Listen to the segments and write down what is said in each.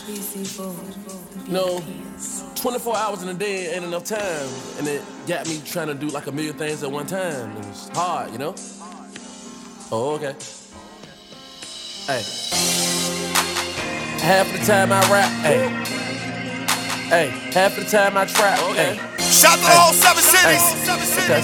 No, 24 hours in a day ain't enough time, and it got me trying to do like a million things at one time. And it's hard, you know? Oh, okay. Hey. Half the time I rap, hey. Hey, half the time I trap, okay. Shout to the whole 7 cities. Okay.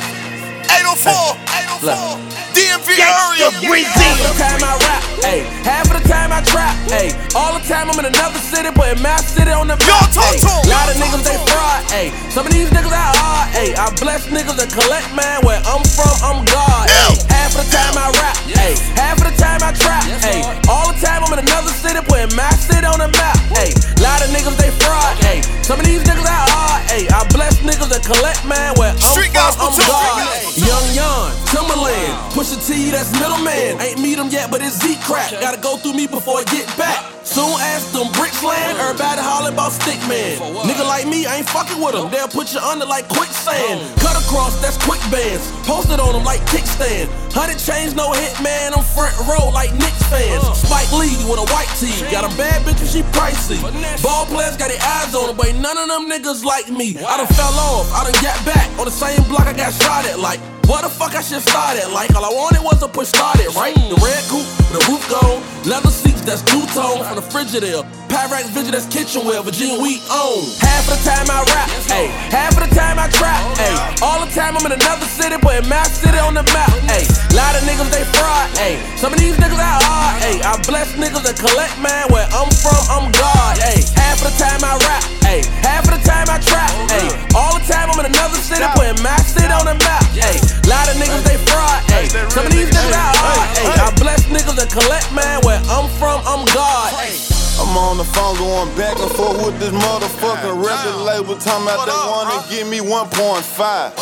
804, DMV area. Half the time I rap, ayy. Half of the time I trap, ayy. All the time I'm in another city, putting my city on the map. A lot of niggas they fraud, ayy. Some of these niggas I hard, ayy. I bless niggas that collect, man. Where I'm from, I'm God, ayy. Half of the time I rap, ayy. Half of the time I trap, ayy. All the time I'm in another city, putting my city on the map, ayy. A lot of niggas they fraud, ayy. Some of these niggas I hard, ayy. I bless niggas that collect, man. Where I'm from, I'm God, ayy. Young, Timberland, Pusha T, that's middleman. Ain't meet him yet, but it's Z-Crack. Gotta go through me before I get back. Soon as them bricks land, everybody hollering about stick man. Nigga like me, I ain't fucking with them. They'll put you under like quicksand. Cut across, that's quick bands. Posted on them like kickstand. 100 chains, no hit man. I'm front row like Knicks fans. Spike Lee with a white tee. Got a bad bitch and she pricey. Ball players got their eyes on them, but none of them niggas like me. I done fell off, I done got back. On the same block I got shot at like. What the fuck I should start at? Like, all I wanted was to push started, right? The red coupe, the roof gone. Leather seats, that's two-tone from the Frigidaire. Pyrex Vigil, that's kitchenware. Virginia, we own. Half of the time I rap, ayy. Half of the time I trap, ayy. All the time I'm in another city, putting my city on the map, ayy. Lot of niggas, they fraud, ayy. Some of these niggas I hard, ayy. I bless niggas that collect, man. Where I'm from, I'm God, ayy. Half of the time I rap, ayy. Half of the time I trap, ayy. All the time I'm in another city, putting my city on the map, ayy. Lot of niggas they fraud, ayy. Some of these niggas I hard, ayy. I bless niggas that collect, man. Where I'm from, I'm God, ayy. I'm on the phone going back and forth with this motherfucking record label talking about they wanna give me 1.5.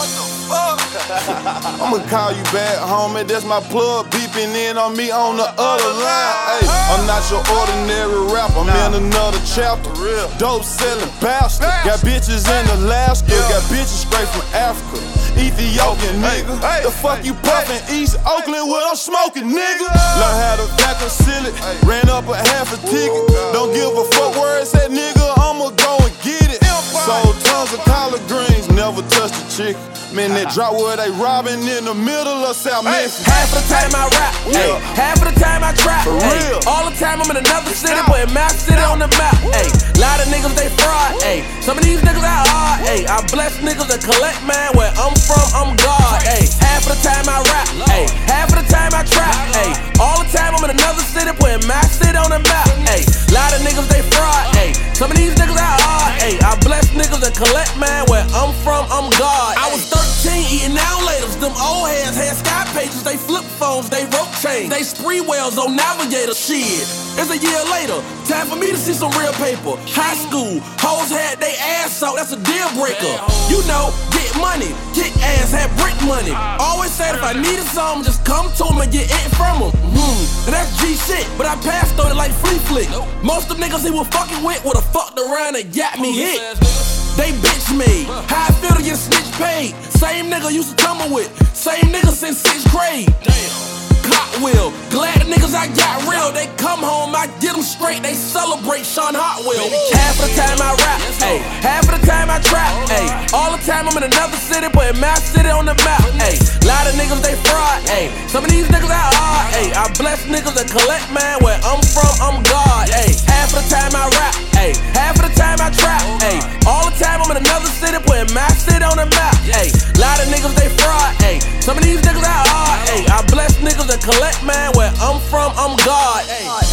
I'ma call you back, homie. That's my plug beeping in on me on the other line. Hey, I'm not your ordinary rapper. I'm in another chapter. Dope selling bastard. Got bitches in Alaska. Got bitches straight from Africa. Ethiopian nigga. The fuck you puffin' East Oakland where I'm smoking, nigga. Learn how to vacuum seal it. Ran up a half a ticket. Don't give a fuck where it's at, nigga. I'ma go and get it. Sold tons of collard greens, never touched a chicken. Man, that drop where they robbing in the middle of South Memphis. Half of the time I rap, ayy. Half of the time I trap, ayy. All the time I'm in another city, putting my city on the map, ayy. Lot of niggas they fraud, ayy. Some of these niggas I hard, ayy. I bless niggas that collect, man. Where I'm from, I'm God, ayy. Half of the time I rap, ayy. Half of the time I trap, ayy. All the time I'm in another city, putting my city on the map, ayy. Lot of niggas they fraud, ayy. Some of these niggas I hard, ayy. I bless niggas that collect, man. Where I'm from, I'm God. I was 13 eating now laters. Them old heads had sky pages. They flip phones, they rope chains. They spree wells on Navigator. Shit, it's a year later. Time for me to see some real paper. High school, hoes had they ass out. That's a deal breaker. You know, get money, kick ass, had brick money. Always said if I needed something, just come to them and get it from them. And that's G shit, but I passed on it like Free Flick. Most of the niggas he was fucking with would've fucked around and got me hit. They bitch me, how I feel to get snitch paid. Same nigga used to tumble with, same nigga since 6th grade. Cotwheel, glad the niggas I got real. They come home, I get them straight, they celebrate Sean Hotwheel. Half of the time I rap, ayy. Half of the time I trap, ayy. All the time I'm in another city, putting my city on the map, ayy. Lot of niggas they fraud, ayy. Some of these niggas I hard, ayy. I bless niggas that collect, man. Where I'm from, I'm God, ayy. Half of the time I rap, ayy. Half of the time I trap, ayy. All the time I'm in another city, putting my city on the map, ayy. Lot of niggas they fraud, ayy. Some of these niggas I hard, ayy. I bless niggas that collect, man. Where I'm from, I'm God, ayy.